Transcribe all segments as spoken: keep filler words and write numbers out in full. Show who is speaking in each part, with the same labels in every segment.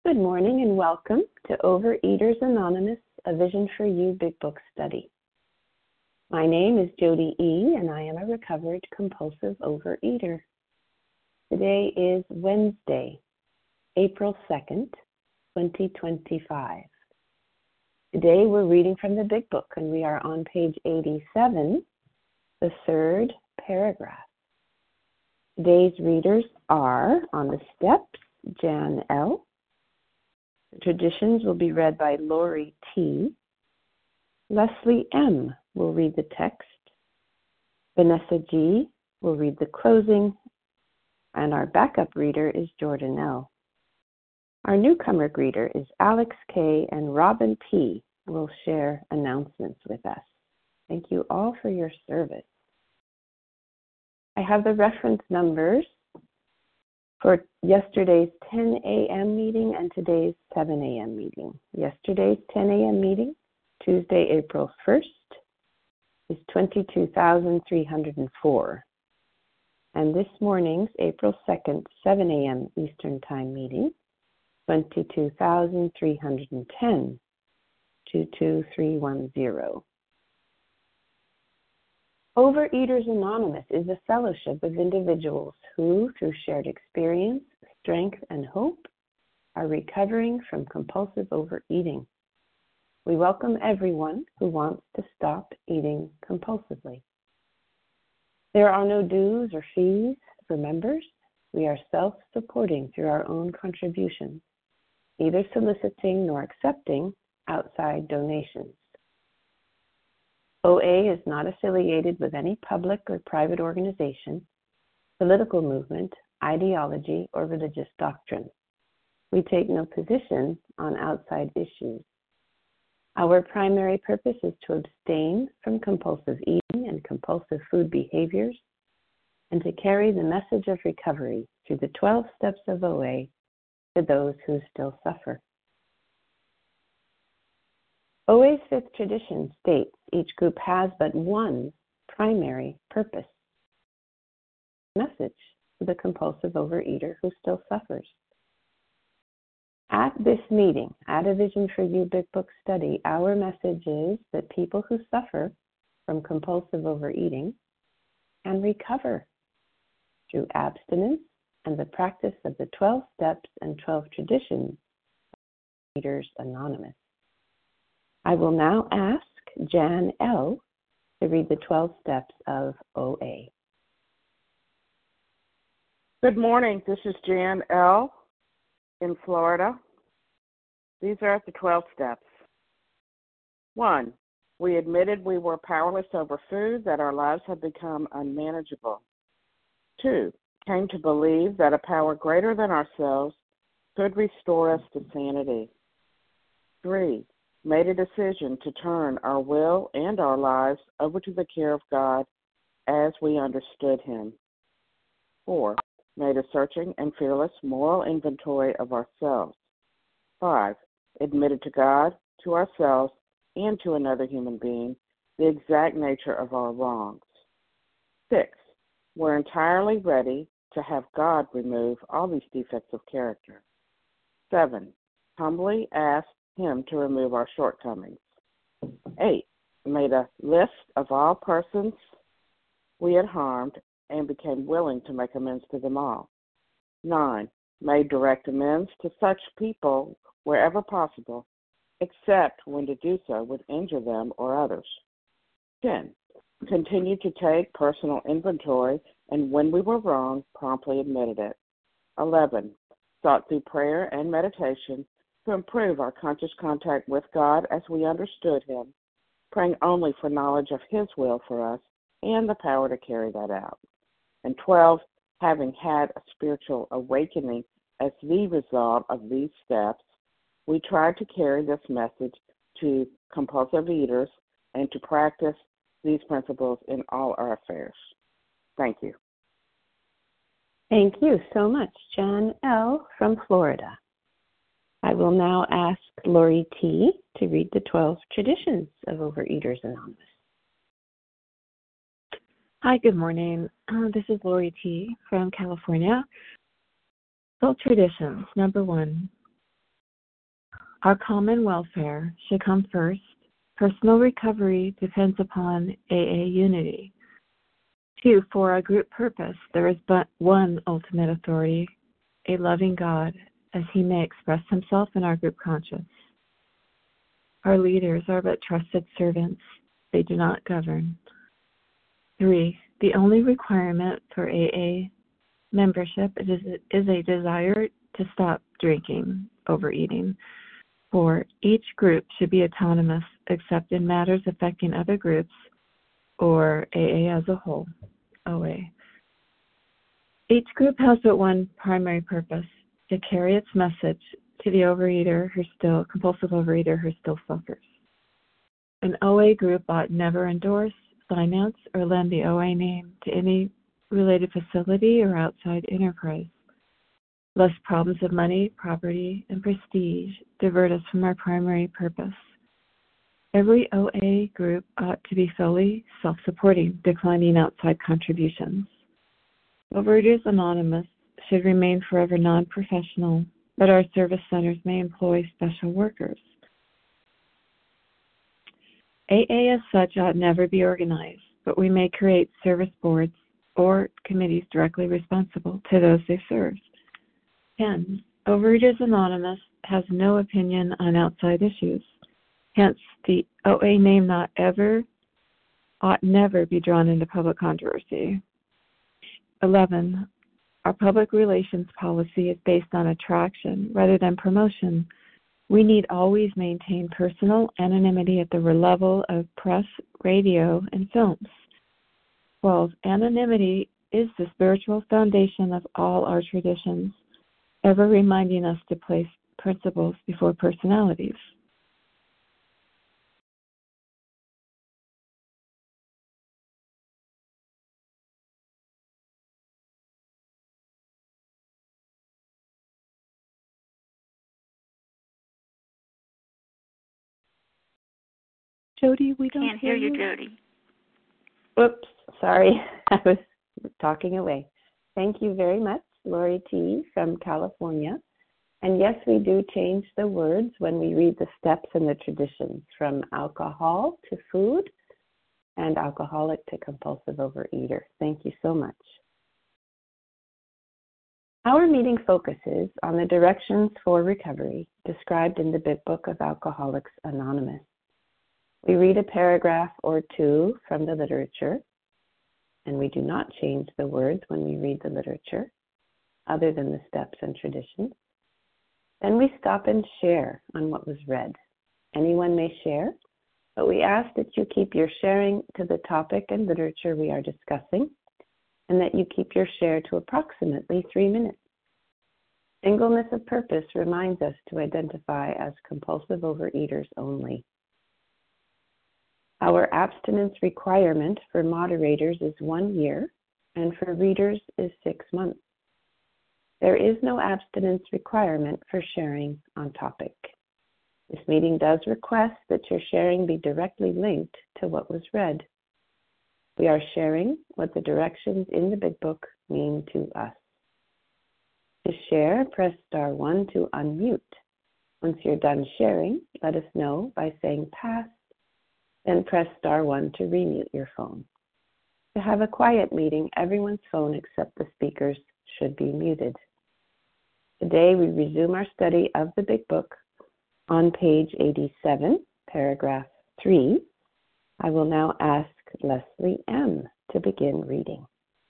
Speaker 1: Good morning and welcome to Overeaters Anonymous, a Vision for You Big Book Study. My name is Jody E. and I am a recovered compulsive overeater. Today is Wednesday, April second, twenty twenty-five. Today we're reading from the Big Book and we are on page eighty-seven, the third paragraph. Today's readers are on the steps, Jan L. The traditions will be read by Lori T. Leslie M. will read the text. Vanessa G. will read the closing. And our backup reader is Jordan L. Our newcomer greeter is Alex K. and Robin P. will share announcements with us. Thank you all for your service. I have the reference numbers for yesterday's ten a.m. meeting and today's seven a.m. meeting. Yesterday's ten a.m. meeting, Tuesday, April first, is twenty-two thousand three hundred four. And this morning's April second, seven a.m. Eastern Time meeting, twenty-two thousand three hundred ten, two two three one zero. Overeaters Anonymous is a fellowship of individuals who, through shared experience, strength, and hope, are recovering from compulsive overeating. We welcome everyone who wants to stop eating compulsively. There are no dues or fees for members. We are self-supporting through our own contributions, neither soliciting nor accepting outside donations. O A is not affiliated with any public or private organization, political movement, ideology, or religious doctrine. We take no position on outside issues. Our primary purpose is to abstain from compulsive eating and compulsive food behaviors and to carry the message of recovery through the twelve steps of O A to those who still suffer. O A's fifth tradition states each group has but one primary purpose: message to the compulsive overeater who still suffers. At this meeting, at a Vision for You Big Book Study, our message is that people who suffer from compulsive overeating can recover through abstinence and the practice of the twelve steps and twelve traditions of Overeaters Anonymous. I will now ask Jan L. to read the twelve steps of O A.
Speaker 2: Good morning. This is Jan L. in Florida. These are the twelve steps. One, we admitted we were powerless over food, that our lives had become unmanageable. Two, came to believe that a power greater than ourselves could restore us to sanity. Three, made a decision to turn our will and our lives over to the care of God as we understood Him. Four, made a searching and fearless moral inventory of ourselves. Five, admitted to God, to ourselves, and to another human being the exact nature of our wrongs. Six, we're entirely ready to have God remove all these defects of character. Seven, humbly asked Him to remove our shortcomings. Eight, made a list of all persons we had harmed and became willing to make amends to them all. Nine, made direct amends to such people wherever possible, except when to do so would injure them or others. Ten, continued to take personal inventory and when we were wrong, promptly admitted it. Eleven, sought through prayer and meditation to improve our conscious contact with God as we understood Him, praying only for knowledge of His will for us and the power to carry that out. And twelve, having had a spiritual awakening as the result of these steps, we tried to carry this message to compulsive eaters and to practice these principles in all our affairs. Thank you.
Speaker 1: Thank you so much, Jan L. from Florida. I will now ask Lori T. to read the twelve traditions of Overeaters Anonymous.
Speaker 3: Hi, good morning. Uh, this is Lori T. from California. twelve traditions. Number one, Our common welfare should come first. Personal recovery depends upon A A unity. Two, for our group purpose, there is but one ultimate authority, a loving God, as he may express himself in our group conscience. Our leaders are but trusted servants. They do not govern. Three, the only requirement for A A membership is, is a desire to stop drinking, overeating. Four, each group should be autonomous except in matters affecting other groups or A A as a whole, O A. Each group has but one primary purpose, to carry its message to the overeater who still, compulsive overeater who still suffers. An O A group ought never endorse, finance, or lend the O A name to any related facility or outside enterprise, lest problems of money, property, and prestige divert us from our primary purpose. Every O A group ought to be fully self-supporting, declining outside contributions. Overeaters Anonymous should remain forever non-professional, but our service centers may employ special workers. A A as such ought never be organized, but we may create service boards or committees directly responsible to those they serve. ten. Overeaters Anonymous has no opinion on outside issues. Hence, the O A name not ever ought never be drawn into public controversy. eleven. Our public relations policy is based on attraction rather than promotion. We need always maintain personal anonymity at the level of press, radio, and films. twelve. Anonymity is the spiritual foundation of all our traditions, ever reminding us to place principles before personalities. Jody, we don't
Speaker 4: Can't hear you, Jody.
Speaker 1: Oops, sorry. I was talking away. Thank you very much, Lori T. from California. And yes, we do change the words when we read the steps and the traditions, from alcohol to food and alcoholic to compulsive overeater. Thank you so much. Our meeting focuses on the directions for recovery described in the Big Book of Alcoholics Anonymous. We read a paragraph or two from the literature, and we do not change the words when we read the literature, other than the steps and traditions. Then we stop and share on what was read. Anyone may share, but we ask that you keep your sharing to the topic and literature we are discussing, and that you keep your share to approximately three minutes. Singleness of purpose reminds us to identify as compulsive overeaters only. Our abstinence requirement for moderators is one year, and for readers is six months. There is no abstinence requirement for sharing on topic. This meeting does request that your sharing be directly linked to what was read. We are sharing what the directions in the Big Book mean to us. To share, press star one to unmute. Once you're done sharing, let us know by saying pass, then press star one to remute your phone. To have a quiet meeting, everyone's phone except the speaker's should be muted. Today we resume our study of the Big Book on page eighty-seven, paragraph three. I will now ask Leslie M. to begin reading.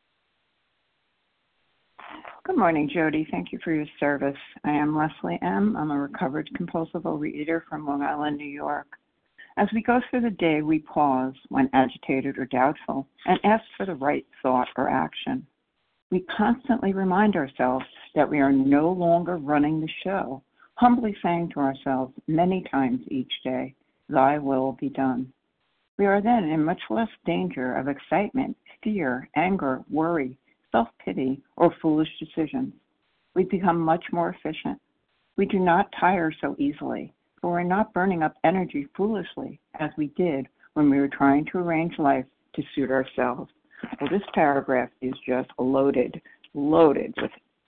Speaker 5: Good morning, Jody. Thank you for your service. I am Leslie M. I'm a recovered compulsive overeater from Long Island, New York. As we go through the day, we pause when agitated or doubtful and ask for the right thought or action. We constantly remind ourselves that we are no longer running the show, humbly saying to ourselves many times each day, "Thy will be done." We are then in much less danger of excitement, fear, anger, worry, self-pity, or foolish decisions. We become much more efficient. We do not tire so easily, for we're not burning up energy foolishly as we did when we were trying to arrange life to suit ourselves. Well, this paragraph is just loaded, loaded with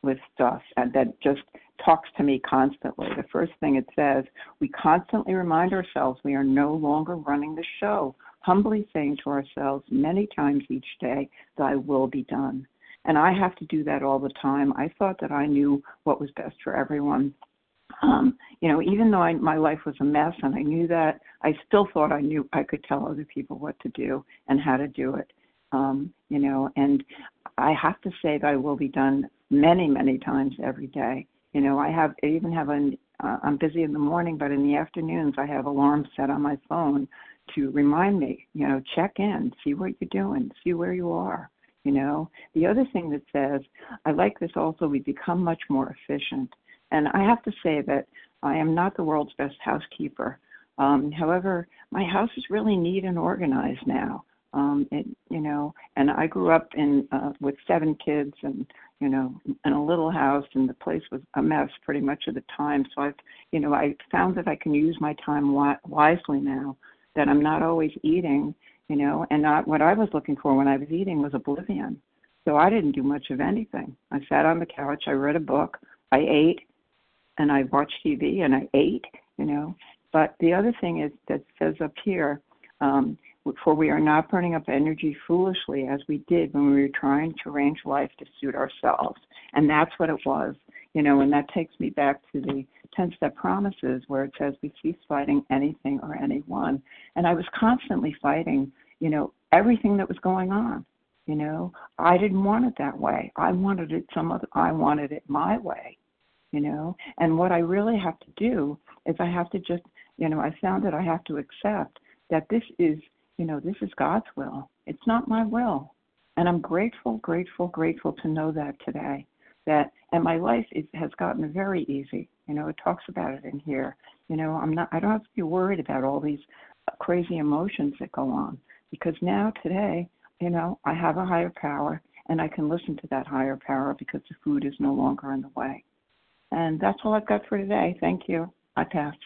Speaker 5: with stuff and that just talks to me constantly. The first thing it says, we constantly remind ourselves we are no longer running the show, humbly saying to ourselves many times each day, thy will be done. And I have to do that all the time. I thought that I knew what was best for everyone. Um, you know, even though I, my life was a mess and I knew that, I still thought I knew I could tell other people what to do and how to do it. Um, you know, and I have to say that I will be done many, many times every day. You know, I have I even have an uh, I'm busy in the morning, but in the afternoons I have alarms set on my phone to remind me. You know, check in, see what you're doing, see where you are. You know, the other thing that says, I like this also, we become much more efficient. And I have to say that I am not the world's best housekeeper. Um, however, my house is really neat and organized now. Um, it, you know, and I grew up in uh, with seven kids and, you know, in a little house, and the place was a mess pretty much of the time. So I've, you know, I found that I can use my time wi- wisely now, that I'm not always eating, you know, and not what I was looking for when I was eating was oblivion. So I didn't do much of anything. I sat on the couch, I read a book, I ate, and I watched T V, and I ate, you know. But the other thing is that says up here, um, for we are not burning up energy foolishly as we did when we were trying to arrange life to suit ourselves. And that's what it was, you know, and that takes me back to the ten-step promises where it says we cease fighting anything or anyone. And I was constantly fighting, you know, everything that was going on. You know, I didn't want it that way. I wanted it some other, I wanted it my way, you know. And what I really have to do is I have to just, you know, I found that I have to accept that this is, you know, this is God's will. It's not my will. And I'm grateful, grateful, grateful to know that today. That, and my life is, has gotten very easy. You know, it talks about it in here. You know, I'm not, I don't have to be worried about all these crazy emotions that go on, because now today, you know, I have a higher power and I can listen to that higher power because the food is no longer in the way. And that's all I've got for today. Thank you. I pass.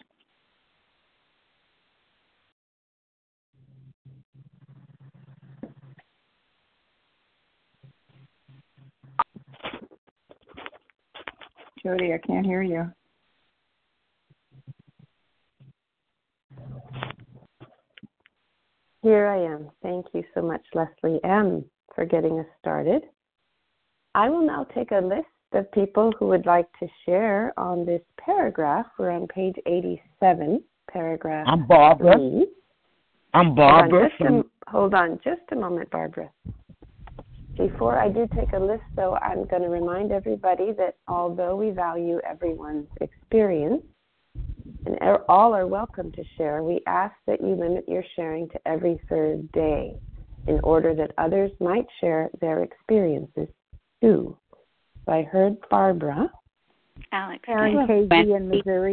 Speaker 5: Jody, I can't hear you.
Speaker 1: Here I am. Thank you so much, Leslie M., for getting us started. I will now take a list of people who would like to share on this paragraph. We're on page eighty-seven, paragraph
Speaker 4: I'm Barbara.
Speaker 1: three.
Speaker 4: I'm Barbara.
Speaker 1: Hold on, a, hold on just a moment, Barbara. Before I do take a list, though, I'm going to remind everybody that although we value everyone's experience, and all are welcome to share, we ask that you limit your sharing to every third day in order that others might share their experiences too. So I heard Barbara.
Speaker 6: Alex.
Speaker 7: Karen K Z in Missouri.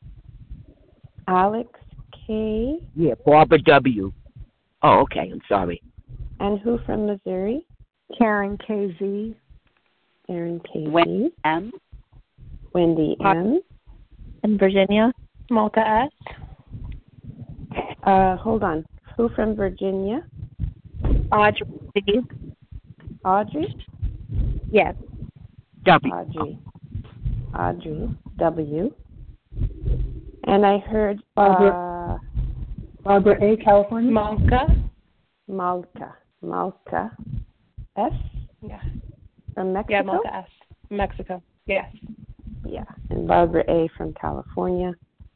Speaker 1: Alex K.
Speaker 4: Yeah, Barbara W. Oh, okay. I'm sorry.
Speaker 1: And who from Missouri?
Speaker 7: Karen K Z.
Speaker 1: Karen K Z.
Speaker 6: Wendy M.
Speaker 1: Wendy M.
Speaker 8: In Virginia, Malta S.
Speaker 1: Uh, hold on. Who from Virginia?
Speaker 8: Audrey.
Speaker 1: Audrey?
Speaker 8: Yes.
Speaker 4: W.
Speaker 1: Audrey. Audrey W. And I heard
Speaker 7: Barbara,
Speaker 1: uh,
Speaker 7: Barbara A, California.
Speaker 8: Malta.
Speaker 1: Malta. Malta S?
Speaker 8: Yeah.
Speaker 1: From Mexico?
Speaker 8: Yeah, Malta S. Mexico. Yes.
Speaker 1: Yeah. And Barbara A from California.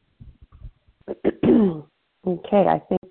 Speaker 1: Okay, I think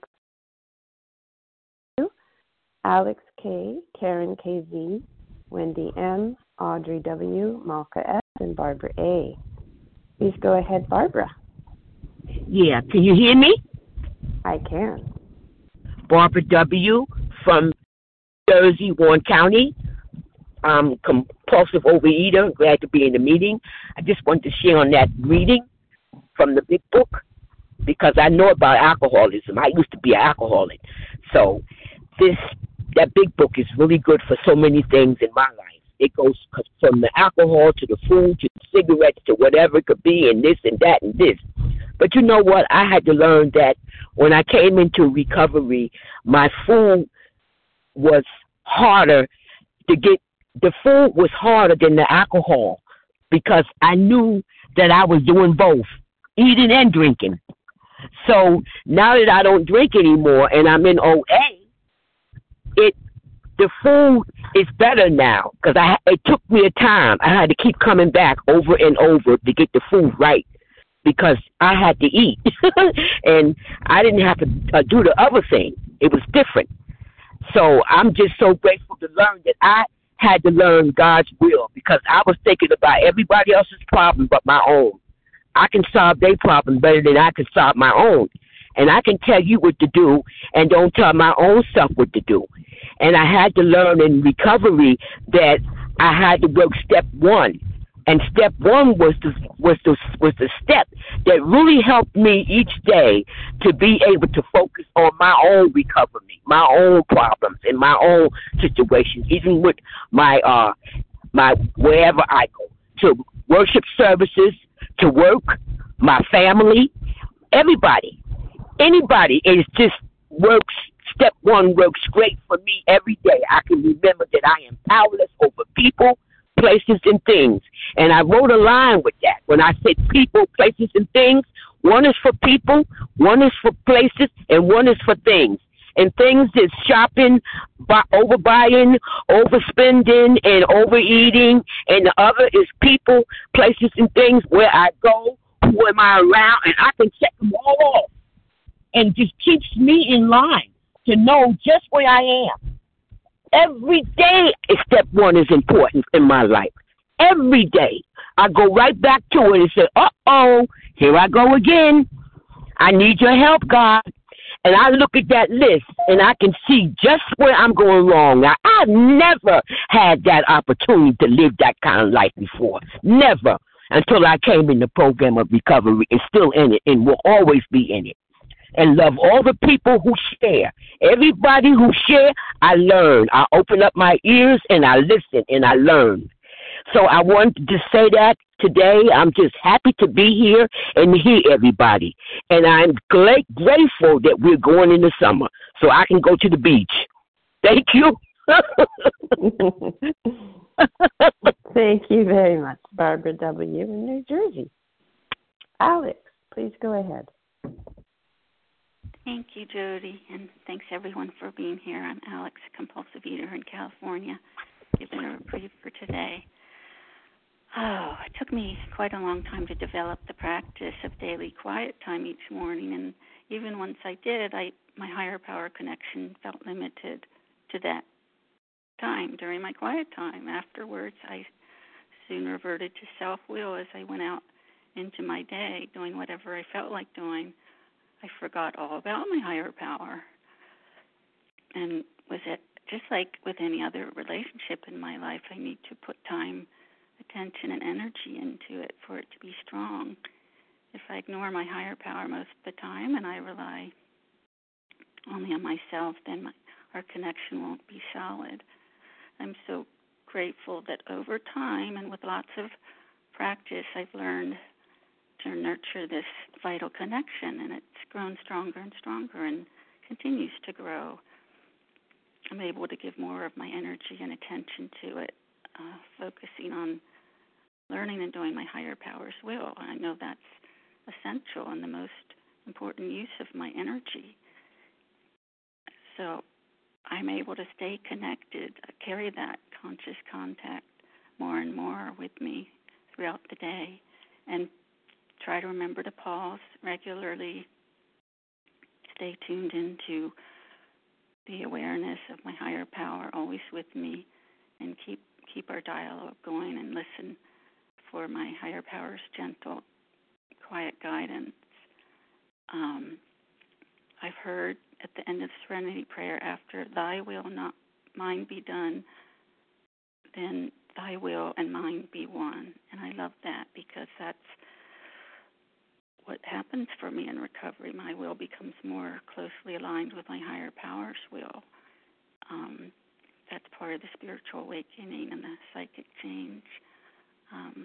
Speaker 1: Alex K, Karen K Z, Wendy M, Audrey W, Malka S, and Barbara A. Please go ahead, Barbara.
Speaker 4: Yeah, can you hear me?
Speaker 1: I can.
Speaker 4: Barbara W. from Jersey, Warren County. Um, compulsive overeater. Glad to be in the meeting. I just wanted to share on that reading from the big book because I know about alcoholism. I used to be an alcoholic. So this that big book is really good for so many things in my life. It goes from the alcohol to the food to the cigarettes to whatever it could be and this and that and this. But you know what? I had to learn that when I came into recovery, my food was harder to get the food was harder than the alcohol because I knew that I was doing both, eating and drinking. So now that I don't drink anymore and I'm in O A, it the food is better now because I it took me a time. I had to keep coming back over and over to get the food right because I had to eat, and I didn't have to uh, do the other thing. It was different. So I'm just so grateful to learn that I had to learn God's will because I was thinking about everybody else's problem but my own. I can solve their problem better than I can solve my own. And I can tell you what to do and don't tell my own self what to do. And I had to learn in recovery that I had to work step one. And step one was the, was the, was the step that really helped me each day to be able to focus on my own recovery, my own problems, and my own situations, even with my, uh, my wherever I go, to worship services, to work, my family, everybody. Anybody is just works, step one works great for me every day. I can remember that I am powerless over people, places, and things. And I wrote a line with that. When I said people, places, and things, one is for people, one is for places, and one is for things. And things is shopping, buy, overbuying, overspending, and overeating. And the other is people, places, and things, where I go, who am I around, and I can check them all off. And just keeps me in line to know just where I am. Every day, step one is important in my life. Every day. I go right back to it and say, uh-oh, here I go again. I need your help, God. And I look at that list, and I can see just where I'm going wrong. Now, I've never had that opportunity to live that kind of life before. Never. Until I came in the program of recovery and still in it and will always be in it. And love all the people who share. Everybody who share, I learn. I open up my ears and I listen and I learn. So I wanted to say that today. I'm just happy to be here and hear everybody. And I'm great, grateful that we're going in the summer so I can go to the beach. Thank you.
Speaker 1: Thank you very much, Barbara W. in New Jersey. Alex, please go ahead.
Speaker 6: Thank you, Jody, and thanks everyone for being here. I'm Alex, compulsive eater in California, giving a reprieve for today. Oh, it took me quite a long time to develop the practice of daily quiet time each morning, and even once I did, I my higher power connection felt limited to that time during my quiet time. Afterwards, I soon reverted to self-will as I went out into my day, doing whatever I felt like doing. I forgot all about my higher power. And was it just like with any other relationship in my life, I need to put time, attention, and energy into it for it to be strong. If I ignore my higher power most of the time and I rely only on myself, then my, our connection won't be solid. I'm so grateful that over time and with lots of practice, I've learned to nurture this vital connection, and it's grown stronger and stronger and continues to grow. I'm able to give more of my energy and attention to it, uh, focusing on learning and doing my higher power's will. I know that's essential and the most important use of my energy. So I'm able to stay connected, carry that conscious contact more and more with me throughout the day, and try to remember to pause regularly, stay tuned into the awareness of my higher power always with me, and keep keep our dialogue going and listen for my higher power's gentle, quiet guidance. Um, I've heard at the end of Serenity Prayer, after thy will, not mine, be done, then thy will and mine be one. And I love that because that's what happens for me in recovery. My will becomes more closely aligned with my higher power's will. Um, that's part of the spiritual awakening and the psychic change. Um,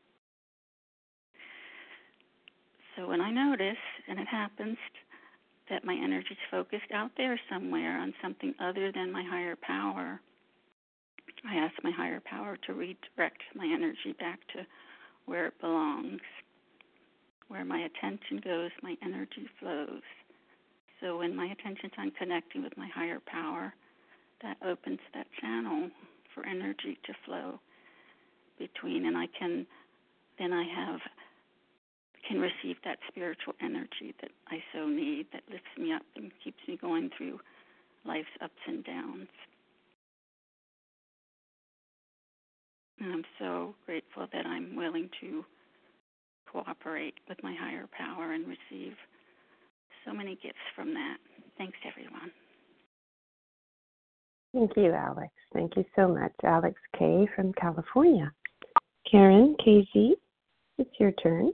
Speaker 6: so when I notice, and it happens, that my energy is focused out there somewhere on something other than my higher power, I ask my higher power to redirect my energy back to where it belongs. Where my attention goes, my energy flows. So when my attention's on connecting with my higher power, that opens that channel for energy to flow between, and I can, then I have, can receive that spiritual energy that I so need, that lifts me up and keeps me going through life's ups and downs. And I'm so grateful that I'm willing to cooperate with my higher power and receive so many gifts from that. Thanks, everyone.
Speaker 1: Thank you, Alex. Thank you so much. Alex K. from California. Karen K Z, it's your turn.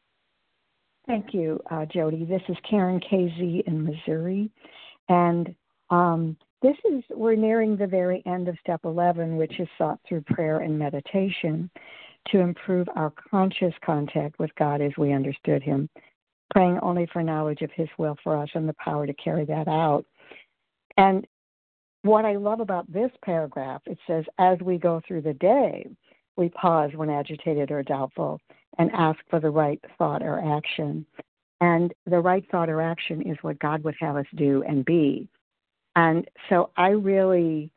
Speaker 7: Thank you, uh, Jody. This is Karen K Z in Missouri. And um, this is, we're nearing the very end of step eleven, which is sought through prayer and meditation to improve our conscious contact with God as we understood him, praying only for knowledge of his will for us and the power to carry that out. And what I love about this paragraph, it says, as we go through the day, we pause when agitated or doubtful and ask for the right thought or action. And the right thought or action is what God would have us do and be. And so I really,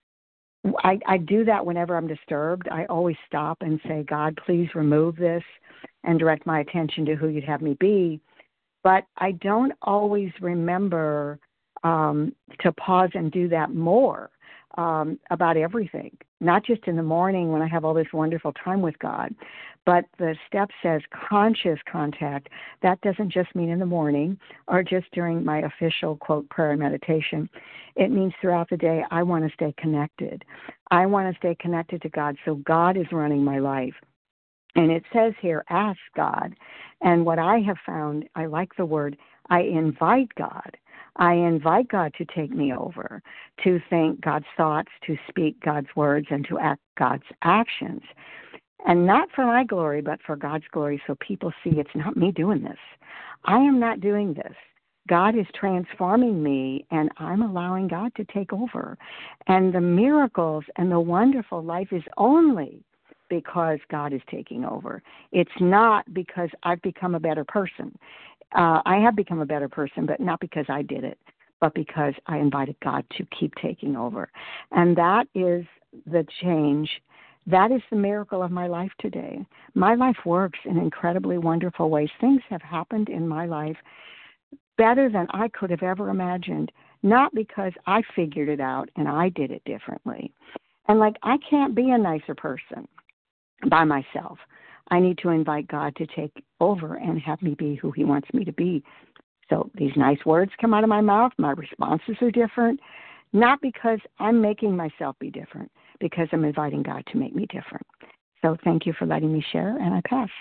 Speaker 7: I, I do that whenever I'm disturbed. I always stop and say, God, please remove this and direct my attention to who you'd have me be. But I don't always remember um, to pause and do that more um, about everything, not just in the morning when I have all this wonderful time with God. But the step says conscious contact. That doesn't just mean in the morning or just during my official, quote, prayer and meditation. It means throughout the day I want to stay connected. I want to stay connected to God, so God is running my life. And it says here, ask God. And what I have found, I like the word, I invite God. I invite God to take me over, to think God's thoughts, to speak God's words, and to act God's actions. And not for my glory, but for God's glory, so people see it's not me doing this. I am not doing this. God is transforming me, and I'm allowing God to take over. And the miracles and the wonderful life is only because God is taking over. It's not because I've become a better person. Uh, I have become a better person, but not because I did it, but because I invited God to keep taking over. And that is the change. That is the miracle of my life today. My life works in incredibly wonderful ways. Things have happened in my life better than I could have ever imagined, not because I figured it out and I did it differently. And like, I can't be a nicer person by myself. I need to invite God to take over and have me be who he wants me to be. So these nice words come out of my mouth. My responses are different, not because I'm making myself be different, because I'm inviting God to make me different. So thank you for letting me share, and I pass.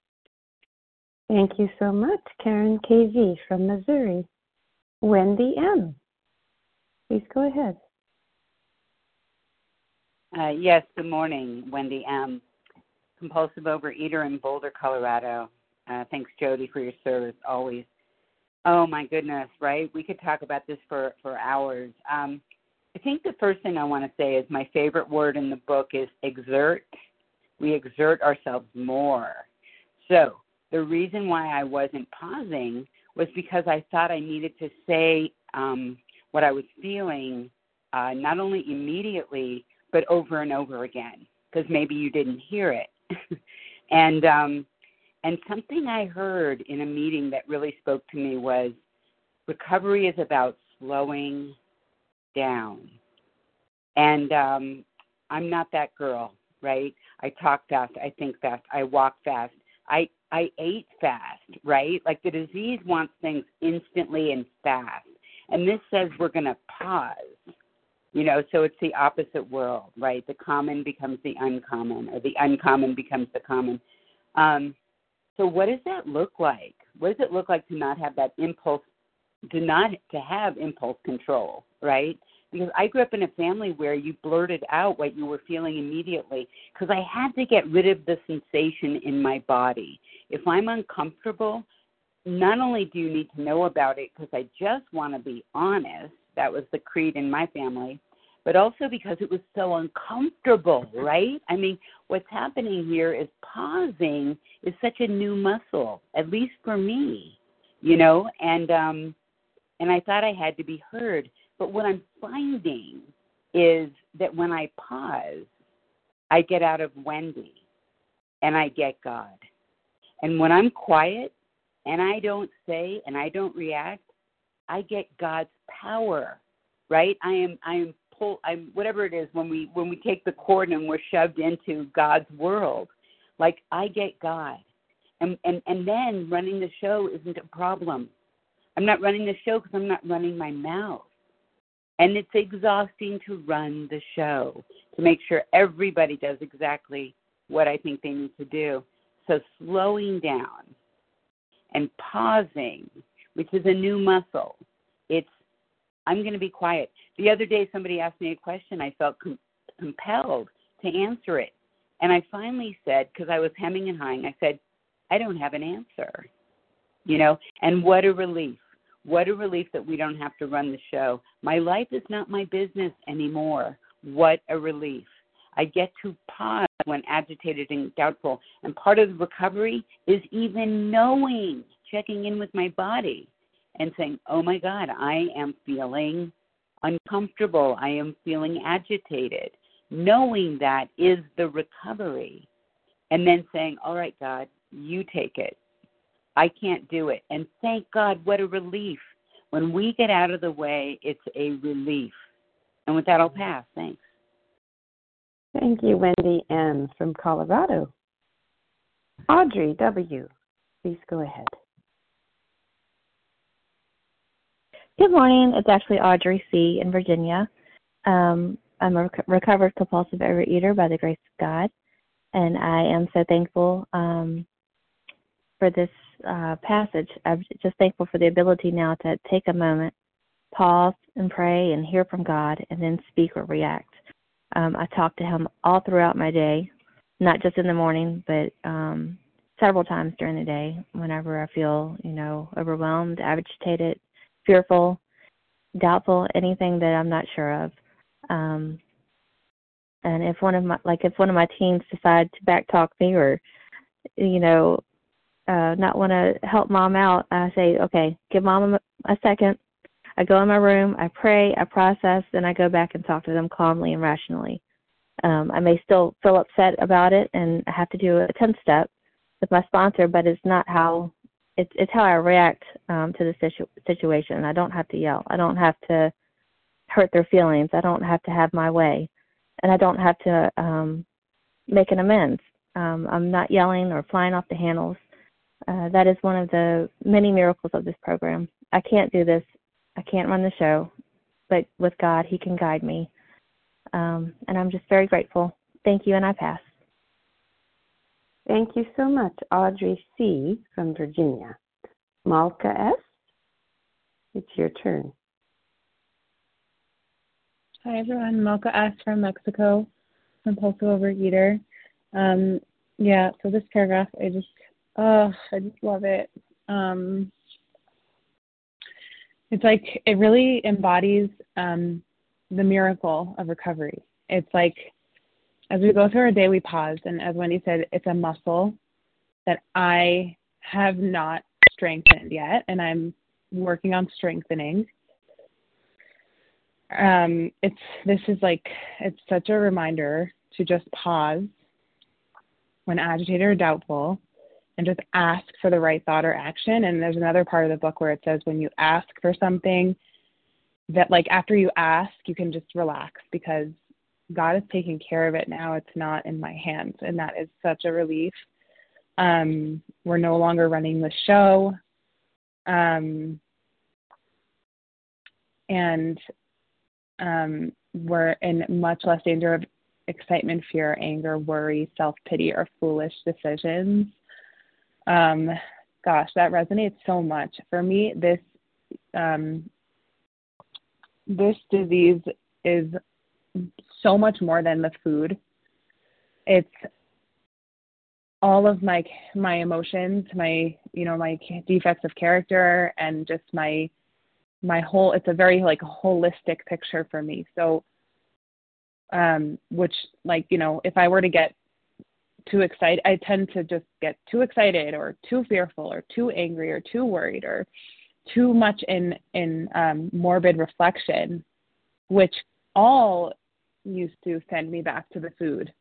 Speaker 1: Thank you so much, Karen K Z from Missouri. Wendy M., please go ahead.
Speaker 9: Uh, yes, good morning, Wendy M., compulsive overeater in Boulder, Colorado. Uh, thanks, Jody, for your service always. Oh, my goodness, right? We could talk about this for, for hours. Um, I think the first thing I want to say is my favorite word in the book is exert. We exert ourselves more. So the reason why I wasn't pausing was because I thought I needed to say um, what I was feeling, uh, not only immediately, but over and over again, because maybe you didn't hear it. and um, and something I heard in a meeting that really spoke to me was recovery is about slowing down. And um, I'm not that girl, right? I talk fast, I think fast, I walk fast, I, I ate fast, right? Like the disease wants things instantly and fast. And this says we're going to pause. You know, so it's the opposite world, right? The common becomes the uncommon, or the uncommon becomes the common. Um, so what does that look like? What does it look like to not have that impulse, to not to have impulse control, right? Because I grew up in a family where you blurted out what you were feeling immediately, because I had to get rid of the sensation in my body. If I'm uncomfortable, not only do you need to know about it because I just want to be honest, that was the creed in my family, but also because it was so uncomfortable, right? I mean, what's happening here is pausing is such a new muscle, at least for me, you know, and um, and I thought I had to be heard. But what I'm finding is that when I pause, I get out of Wendy and I get God. And when I'm quiet and I don't say and I don't react, I get God's power, right? I am, I am pull, I'm whatever it is when we when we take the cord and we're shoved into God's world, like I get God, and and and then running the show isn't a problem. I'm not running the show because I'm not running my mouth, and it's exhausting to run the show to make sure everybody does exactly what I think they need to do. So slowing down and pausing, which is a new muscle. It's, I'm going to be quiet. The other day, somebody asked me a question. I felt com- compelled to answer it. And I finally said, because I was hemming and hawing, I said, I don't have an answer. You know, and what a relief. What a relief that we don't have to run the show. My life is not my business anymore. What a relief. I get to pause when agitated and doubtful. And part of the recovery is even knowing, checking in with my body and saying, oh, my God, I am feeling uncomfortable. I am feeling agitated. Knowing that is the recovery. And then saying, all right, God, you take it. I can't do it. And thank God, what a relief. When we get out of the way, it's a relief. And with that, I'll pass. Thanks.
Speaker 1: Thank you, Wendy M. from Colorado. Audrey W., please go ahead.
Speaker 8: Good morning. It's actually Audrey C. in Virginia. Um, I'm a rec- recovered compulsive overeater by the grace of God, and I am so thankful um, for this uh, passage. I'm just thankful for the ability now to take a moment, pause and pray and hear from God, and then speak or react. Um, I talk to him all throughout my day, not just in the morning, but um, several times during the day whenever I feel, you know, overwhelmed, agitated, fearful, doubtful, anything that I'm not sure of. Um, and if one of my, like if one of my teens decide to backtalk me or, you know, uh, not want to help mom out, I say, okay, give mom a, a second. I go in my room, I pray, I process, then I go back and talk to them calmly and rationally. Um, I may still feel upset about it and I have to do a tenth step with my sponsor, but it's not how, it's, it's how I react um, to the situ- situation. I don't have to yell. I don't have to hurt their feelings. I don't have to have my way. And I don't have to um, make an amends. Um, I'm not yelling or flying off the handles. Uh, that is one of the many miracles of this program. I can't do this. I can't run the show, but with God, he can guide me. Um, and I'm just very grateful. Thank you, and I pass.
Speaker 1: Thank you so much, Audrey C. from Virginia. Malka S., it's your turn.
Speaker 10: Hi, everyone. Malka S. from Mexico, compulsive overeater. Um, yeah, so this paragraph, I just, oh, I just love it. Um, It's like it really embodies um, the miracle of recovery. It's like as we go through our day, we pause. And as Wendy said, it's a muscle that I have not strengthened yet, and I'm working on strengthening. Um, it's this is like it's such a reminder to just pause when agitated or doubtful, and just ask for the right thought or action. And there's another part of the book where it says when you ask for something, that like after you ask, you can just relax because God is taking care of it now. It's not in my hands. And that is such a relief. Um, we're no longer running the show. Um, and um, we're in much less danger of excitement, fear, anger, worry, self-pity, or foolish decisions. Um, gosh, that resonates so much. For me, this, um, this disease is so much more than the food. It's all of my, my emotions, my, you know, my defects of character, and just my, my whole, it's a very like holistic picture for me. So um, which, like, you know, if I were to get too excited, I tend to just get too excited or too fearful or too angry or too worried or too much in, in um, morbid reflection, which all used to send me back to the food.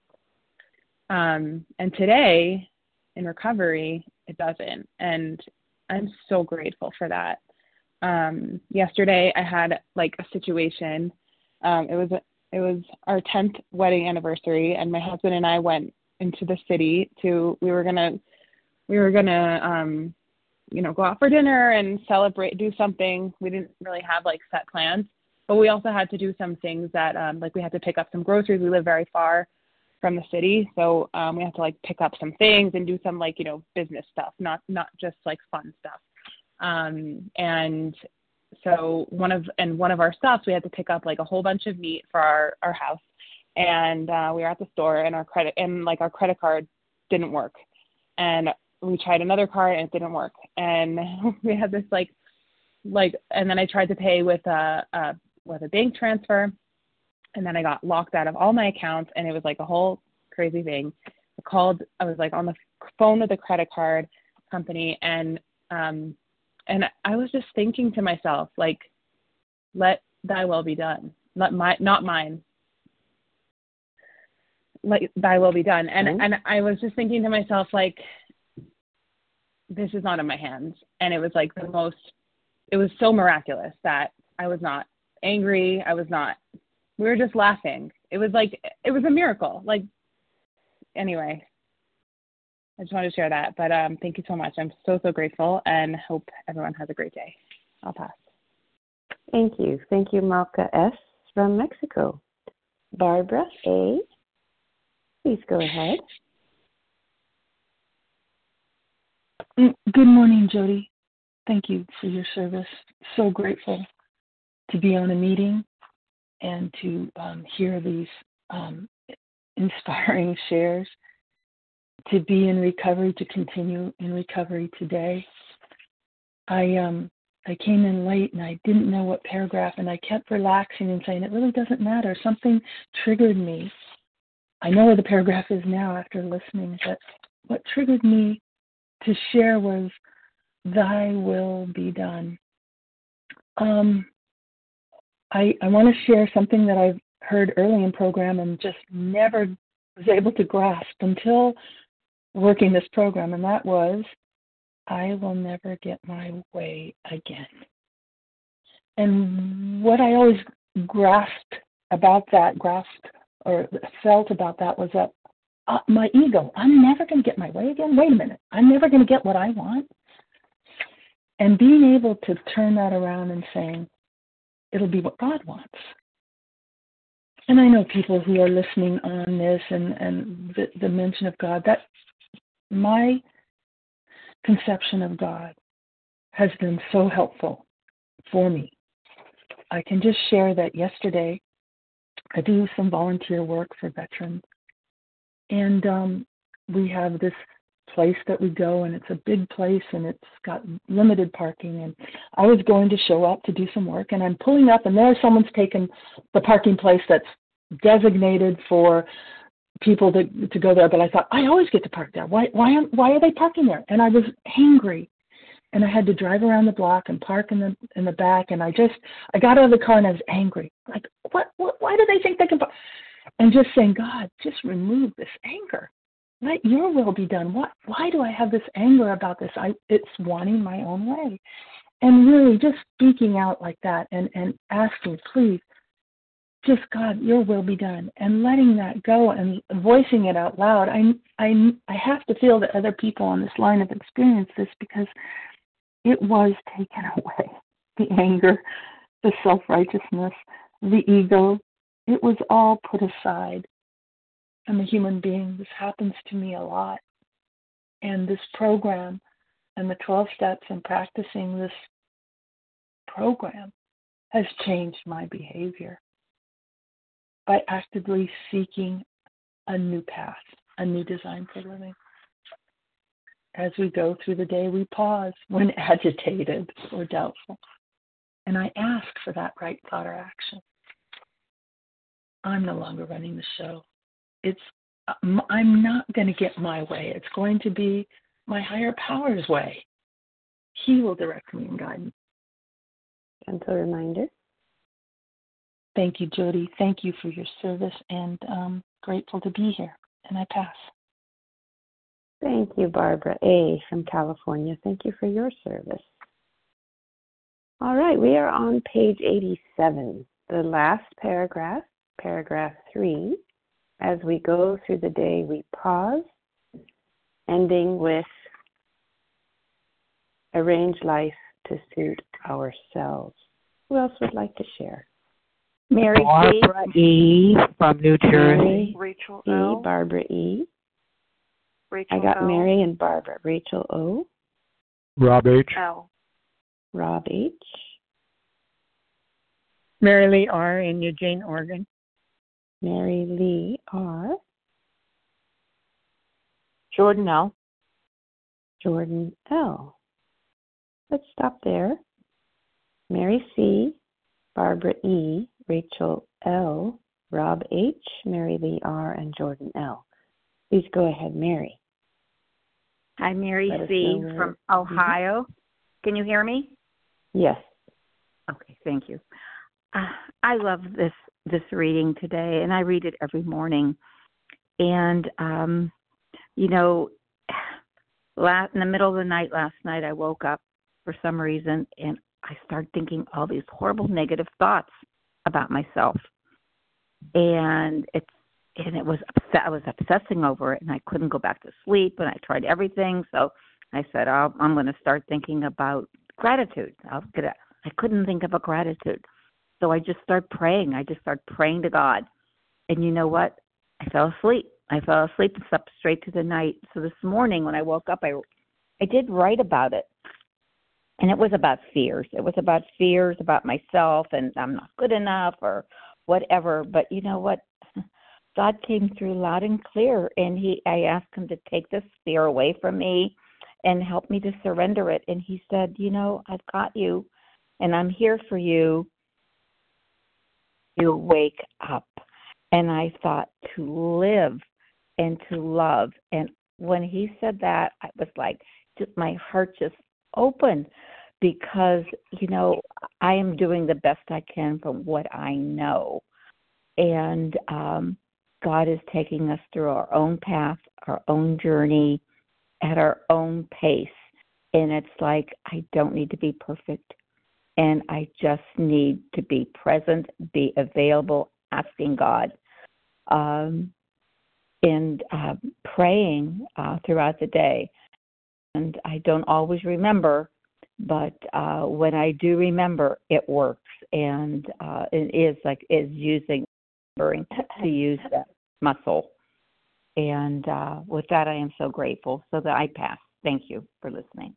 Speaker 10: Um, and today, in recovery, it doesn't. And I'm so grateful for that. Um, yesterday, I had like a situation. Um, it was it was our tenth wedding anniversary, and my husband and I went into the city to. We were gonna we were gonna um, you know, go out for dinner and celebrate, do something. We didn't really have like set plans, but we also had to do some things that um, like we had to pick up some groceries. We live very far from the city, so um, we have to like pick up some things and do some like, you know, business stuff, not not just like fun stuff. Um, and so one of and one of our stops, we had to pick up like a whole bunch of meat for our, our house, and uh, we were at the store, and our credit and like our credit card didn't work, and we tried another card and it didn't work, and we had this like like and then I tried to pay with a, a with a bank transfer. And then I got locked out of all my accounts, and it was like a whole crazy thing. I called, I was like on the phone with the credit card company, and um, and I was just thinking to myself, like, let thy will be done. Let my, not mine. Let thy will be done. And mm-hmm. and I was just thinking to myself, like, this is not in my hands. And it was like the most, it was so miraculous that I was not angry. I was not. We were just laughing. It was like, it was a miracle. Like, anyway, I just wanted to share that. But um, thank you so much. I'm so, so grateful, and hope everyone has a great day. I'll pass.
Speaker 1: Thank you. Thank you, Malka S. from Mexico. Barbara A., please go ahead.
Speaker 11: Good morning, Jody. Thank you for your service. So grateful to be on a meeting and to um, hear these um, inspiring shares, to be in recovery, to continue in recovery today. I um I came in late and I didn't know what paragraph, and I kept relaxing and saying, it really doesn't matter. Something triggered me. I know where the paragraph is now after listening, but what triggered me to share was, thy will be done. Um. I, I want to share something that I've heard early in program and just never was able to grasp until working this program, and that was, I will never get my way again. And what I always grasped about that, grasped or felt about that was that uh, my ego, I'm never going to get my way again. Wait a minute, I'm never going to get what I want. And being able to turn that around and saying, it'll be what God wants. And I know people who are listening on this and, and the, the mention of God, that my conception of God has been so helpful for me. I can just share that yesterday I do some volunteer work for veterans. And um, we have this place that we go, and it's a big place, and it's got limited parking. And I was going to show up to do some work, and I'm pulling up, and there someone's taken the parking place that's designated for people to to go there. But I thought, I always get to park there. Why why why are they parking there? And I was angry, and I had to drive around the block and park in the in the back. And I just I got out of the car and I was angry. Like, what? what why do they think they can park? And just saying, God, just remove this anger. Let your will be done. What? Why do I have this anger about this? I it's wanting my own way, and really just speaking out like that, and and asking, please, just God, your will be done, and letting that go and voicing it out loud. I I I have to feel that other people on this line have experienced this, because it was taken away. The anger, the self-righteousness, the ego, it was all put aside. I'm a human being. This happens to me a lot. And this program and the twelve steps and practicing this program has changed my behavior by actively seeking a new path, a new design for living. As we go through the day, we pause when agitated or doubtful. And I ask for that right thought or action. I'm no longer running the show. It's I'm not going to get my way. It's going to be my higher power's way. He will direct me and guide me.
Speaker 1: Gentle reminder.
Speaker 11: Thank you, Jody. Thank you for your service, and um, grateful to be here. And I pass.
Speaker 1: Thank you, Barbara A. from California. Thank you for your service. All right, we are on page eighty-seven, the last paragraph, paragraph three. As we go through the day, we pause, ending with arrange life to suit ourselves. Who else would like to share?
Speaker 12: Mary
Speaker 4: Barbara C. E. from New Jersey.
Speaker 1: Mary
Speaker 12: Rachel
Speaker 1: E.
Speaker 12: L.
Speaker 1: Barbara E.
Speaker 12: Rachel
Speaker 1: I got
Speaker 12: L.
Speaker 1: Mary and Barbara. Rachel O.
Speaker 13: Rob H.
Speaker 12: L.
Speaker 1: Rob H.
Speaker 12: Mary Lee R. in Eugene, Oregon.
Speaker 1: Mary Lee R.
Speaker 4: Jordan L.
Speaker 1: Jordan L. Let's stop there. Mary C. Barbara E. Rachel L. Rob H. Mary Lee R. and Jordan L. Please go ahead, Mary.
Speaker 12: Hi, Mary
Speaker 1: Let us
Speaker 12: C.
Speaker 1: know where-
Speaker 12: from Ohio. Mm-hmm. Can you hear me?
Speaker 1: Yes.
Speaker 12: Okay, thank you. Uh, I love this this reading today, and I read it every morning. And, um, you know, last, in the middle of the night last night, I woke up for some reason, and I started thinking all these horrible negative thoughts about myself. And it's and it was upset. I was obsessing over it, and I couldn't go back to sleep, and I tried everything. So I said, oh, I'm going to start thinking about gratitude. I'll get it. I couldn't think of a gratitude. So I just started praying. I just started praying to God. And you know what? I fell asleep. I fell asleep and slept straight to the night. So this morning when I woke up, I, I did write about it. And it was about fears. It was about fears about myself and I'm not good enough or whatever. But you know what? God came through loud and clear, and he I asked him to take this fear away from me and help me to surrender it. And he said, you know, I've got you, and I'm here for you. You wake up. And I thought, to live and to love. And when he said that, I was like, just my heart just opened, because, you know, I am doing the best I can from what I know. And um, God is taking us through our own path, our own journey, at our own pace. And it's like, I don't need to be perfect. And I just need to be present, be available, asking God, um, and uh, praying uh, throughout the day. And I don't always remember, but uh, when I do remember, it works. And uh, it is like is using remembering to use that muscle. And uh, with that, I am so grateful. So that I pass. Thank you for listening.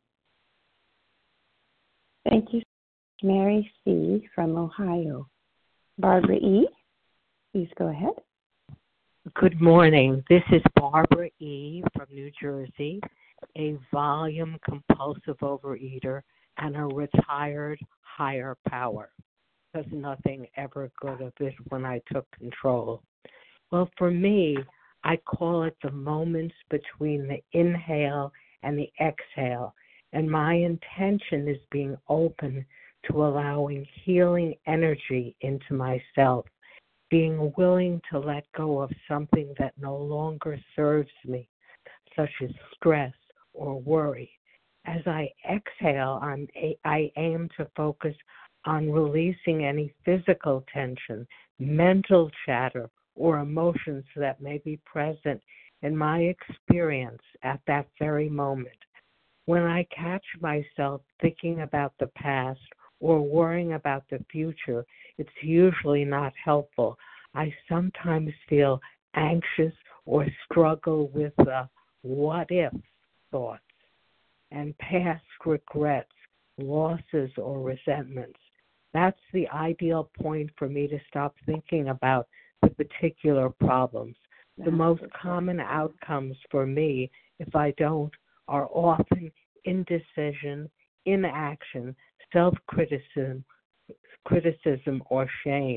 Speaker 1: Thank you, Mary C. from Ohio. Barbara E., please go ahead.
Speaker 4: Good morning. This is Barbara E. from New Jersey, a volume compulsive overeater and a retired higher power, because nothing ever good of it when I took control. Well, for me, I call it the moments between the inhale and the exhale, and my intention is being open to allowing healing energy into myself, being willing to let go of something that no longer serves me, such as stress or worry. As I exhale, I'm a, I aim to focus on releasing any physical tension, mental chatter, or emotions that may be present in my experience at that very moment. When I catch myself thinking about the past or worrying about the future, it's usually not helpful. I sometimes feel anxious or struggle with the what-if thoughts and past regrets, losses, or resentments. That's the ideal point for me to stop thinking about the particular problems. The most common outcomes for me, if I don't, are often indecision, inaction, self-criticism, criticism, or shame,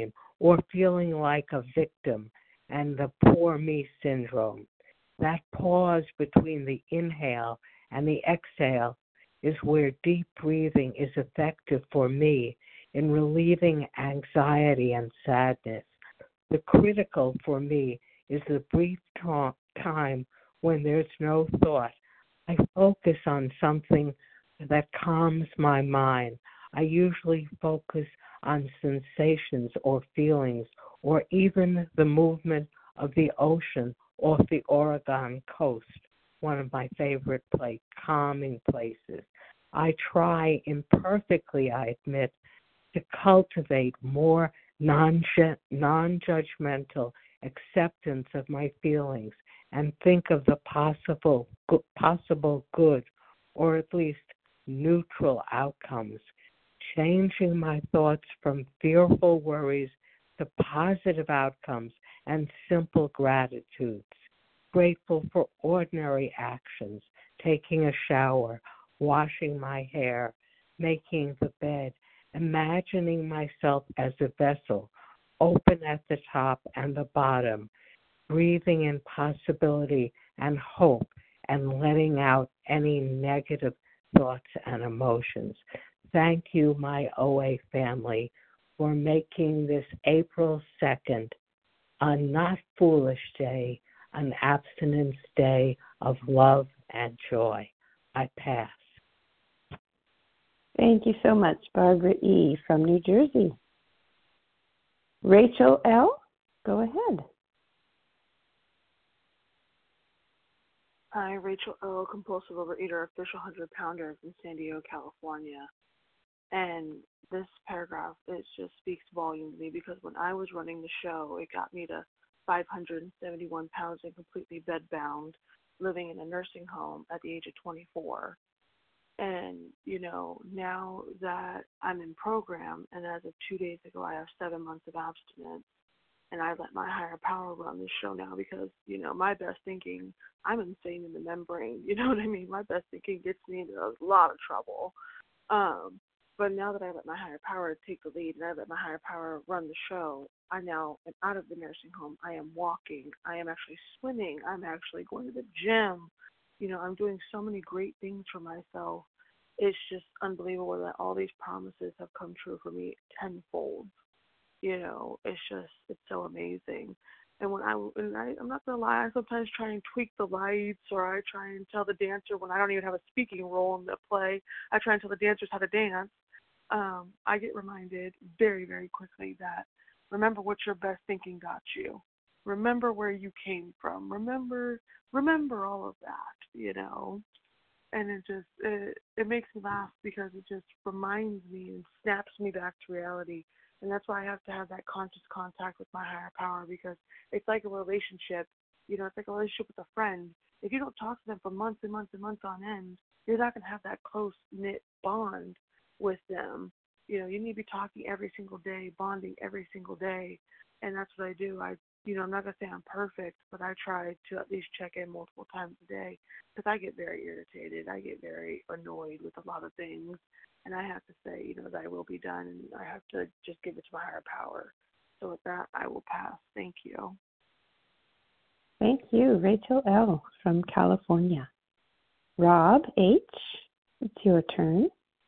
Speaker 13: or feeling like a victim and the poor me syndrome. That pause between the inhale and the exhale is where deep breathing is effective for me in relieving anxiety and sadness. The critical for me is the brief ta- time when there's no thought. I focus on something that calms my mind. I usually focus on sensations or feelings or even the movement of the ocean off the Oregon coast, one of my favorite place, calming places. I try imperfectly, I admit, to cultivate more non non-judgmental acceptance of my feelings and think of the possible possible good, or at least neutral outcomes, changing my thoughts from fearful worries to positive outcomes and simple gratitudes. Grateful for ordinary actions, taking a shower, washing my hair, making the bed, imagining myself as a vessel, open at the top and the bottom, breathing in possibility and hope, and letting out any negative thoughts and emotions. Thank you, my O A family, for making this April second a not foolish day, an abstinence day of love and joy. I pass.
Speaker 1: Thank you so much, Barbara E. from New Jersey. Rachel L., go ahead.
Speaker 14: Hi, Rachel L., compulsive overeater, official hundred-pounder from San Diego, California. And this paragraph, it just speaks volume to me because when I was running the show, it got me to five hundred seventy-one pounds and completely bedbound, living in a nursing home at the age of twenty-four. And, you know, now that I'm in program, and as of two days ago, I have seven months of abstinence, and I let my higher power run the show now because, you know, my best thinking, I'm insane in the membrane, you know what I mean? My best thinking gets me into a lot of trouble. Um, but now that I let my higher power take the lead and I let my higher power run the show, I now am out of the nursing home. I am walking. I am actually swimming. I'm actually going to the gym. You know, I'm doing so many great things for myself. It's just unbelievable that all these promises have come true for me tenfold. You know, it's just, it's so amazing. And when I, and I, I'm not going to lie, I sometimes try and tweak the lights, or I try and tell the dancer when I don't even have a speaking role in the play, I try and tell the dancers how to dance. Um, I get reminded very, very quickly that remember what your best thinking got you. Remember where you came from. Remember, remember all of that, you know. And it just, it, it makes me laugh because it just reminds me and snaps me back to reality. And that's why I have to have that conscious contact with my higher power, because it's like a relationship. You know, it's like a relationship with a friend. If you don't talk to them for months and months and months on end, you're not going to have that close-knit bond with them. You know, you need to be talking every single day, bonding every single day. And that's what I do. I, you know, I'm not going to say I'm perfect, but I try to at least check in multiple times a day because I get very irritated. I get very annoyed with a lot of things. And I have to say, you know, that I will be done, and I have to just give it to my higher power. So with that, I will pass. Thank you.
Speaker 1: Thank you, Rachel L. from California. Rob H., it's your turn.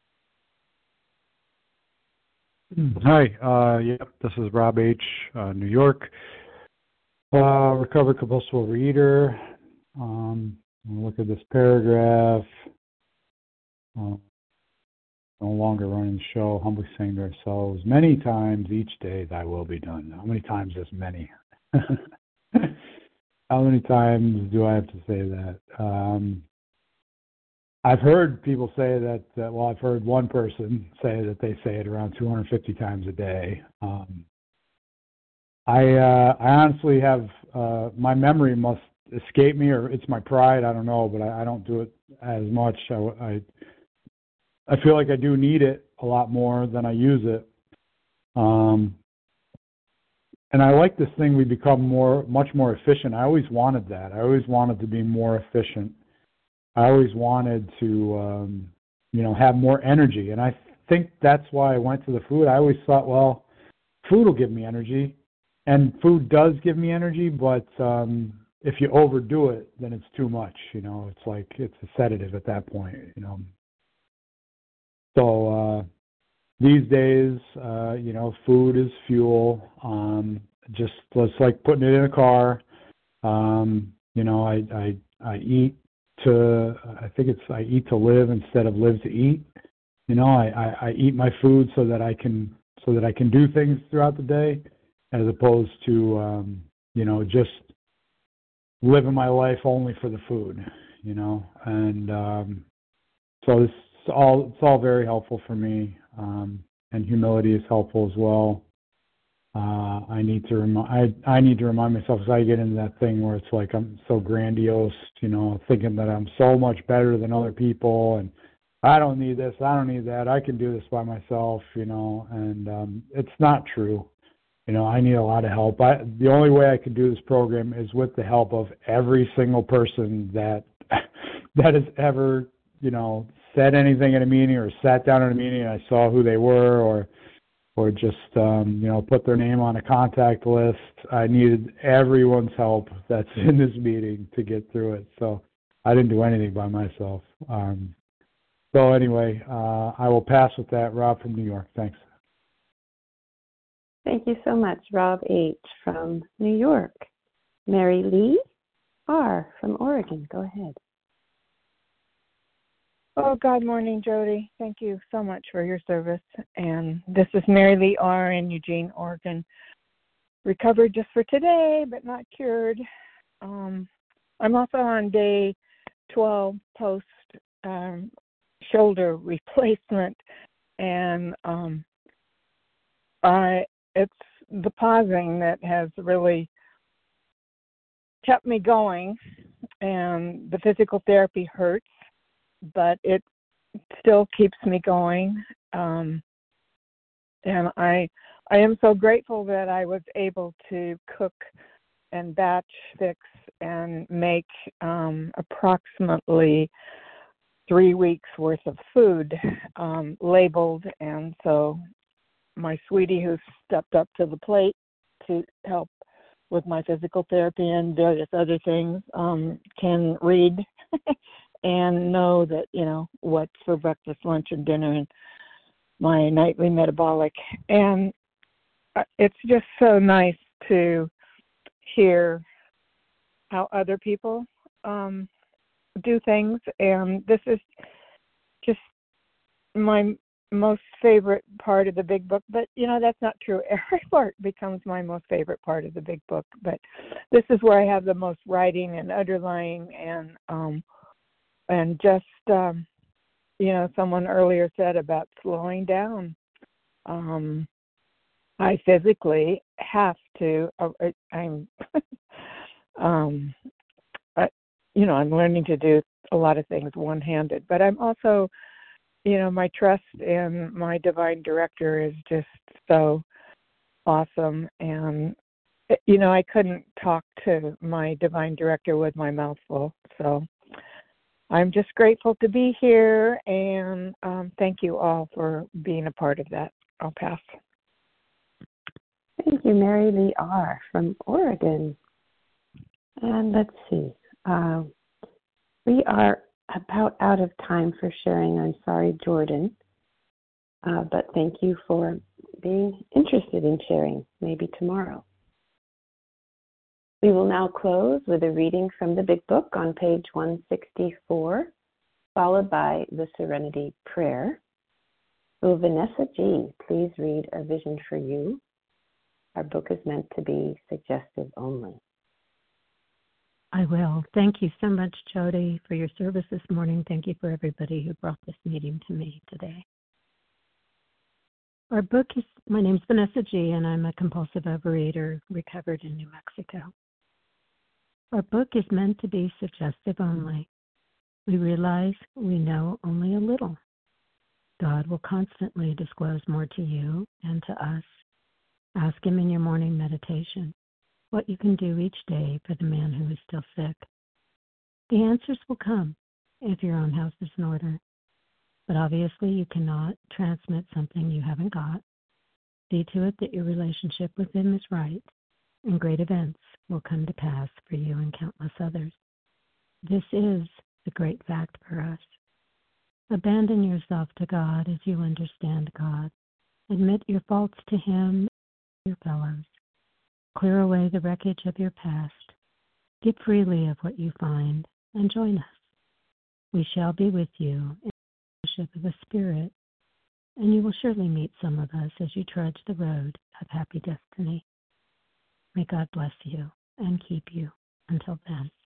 Speaker 15: Hi, uh, yep, this is Rob H., uh, New York, uh, recovered compulsive overeater. Um, look at this paragraph. Uh, no longer running the show, humbly saying to ourselves, many times each day thy will be done. How many times is many? How many times do I have to say that? Um, I've heard people say that, uh, well, I've heard one person say that they say it around two hundred fifty times a day. Um, I, uh, I honestly have, uh, my memory must escape me, or it's my pride, I don't know, but I, I don't do it as much. I, I, I feel like I do need it a lot more than I use it. Um, and I like this thing, we become more, much more efficient. I always wanted that. I always wanted to be more efficient. I always wanted to, um, you know, have more energy. And I think that's why I went to the food. I always thought, well, food will give me energy, and food does give me energy, but um, if you overdo it, then it's too much. You know, it's like it's a sedative at that point. You know, so uh, these days, uh, you know, food is fuel. Um, just it's like putting it in a car. Um, you know, I, I I eat to I think it's I eat to live instead of live to eat. You know, I, I, I eat my food so that I can so that I can do things throughout the day, as opposed to um, you know, just living my life only for the food. You know, and um, so it's all it's all very helpful for me, um, and humility is helpful as well. Uh, I need to remind I, I need to remind myself, as I get into that thing where it's like I'm so grandiose, you know, thinking that I'm so much better than other people, and I don't need this, I don't need that, I can do this by myself, you know, and um, it's not true. You know, I need a lot of help. I, the only way I can do this program is with the help of every single person that that has ever, you know, said anything at a meeting or sat down at a meeting and I saw who they were, or or just, um, you know, put their name on a contact list. I needed everyone's help that's in this meeting to get through it. So I didn't do anything by myself. Um, so anyway, uh, I will pass with that. Rob from New York. Thanks.
Speaker 1: Thank you so much, Rob H. from New York. Mary Lee R. from Oregon. Go ahead.
Speaker 16: Oh, good morning, Jody. Thank you so much for your service. And this is Mary Lee R. in Eugene, Oregon. Recovered just for today, but not cured. Um, I'm also on day twelve post um, shoulder replacement, and um, I it's the pausing that has really kept me going, and the physical therapy hurts, but it still keeps me going. Um, and I I am so grateful that I was able to cook and batch fix and make um, approximately three weeks worth of food um, labeled. And so my sweetie, who stepped up to the plate to help with my physical therapy and various other things, um, can read and know that, you know, what's for breakfast, lunch, and dinner, and my nightly metabolic. And it's just so nice to hear how other people um, do things. And this is just my most favorite part of the big book. But, you know, that's not true. Every part becomes my most favorite part of the big book. But this is where I have the most writing and underlying and um, And just, um, you know, someone earlier said about slowing down. Um, I physically have to, uh, I'm, um, I, you know, I'm learning to do a lot of things one-handed, but I'm also, you know, my trust in my divine director is just so awesome. And, you know, I couldn't talk to my divine director with my mouth full, so I'm just grateful to be here, and um, thank you all for being a part of that. I'll pass.
Speaker 1: Thank you, Mary Lee R. from Oregon. And let's see. Uh, we are about out of time for sharing. I'm sorry, Jordan. Uh, but thank you for being interested in sharing, maybe tomorrow. We will now close with a reading from the Big Book on page one sixty-four, followed by the Serenity Prayer. Will Vanessa G. please read A Vision for You? Our book is meant to be suggestive only.
Speaker 17: I will. Thank you so much, Jody, for your service this morning. Thank you for everybody who brought this meeting to me today. Our book is, my name's Vanessa G., and I'm a compulsive overeater recovered in New Mexico. Our book is meant to be suggestive only. We realize we know only a little. God will constantly disclose more to you and to us. Ask Him in your morning meditation what you can do each day for the man who is still sick. The answers will come if your own house is in order. But obviously you cannot transmit something you haven't got. See to it that your relationship with him is right, and great events will come to pass for you and countless others. This is the great fact for us. Abandon yourself to God as you understand God. Admit your faults to him and your fellows. Clear away the wreckage of your past. Give freely of what you find, and join us. We shall be with you in the fellowship of the Spirit, and you will surely meet some of us as you trudge the road of happy destiny. May God bless you and keep you until then.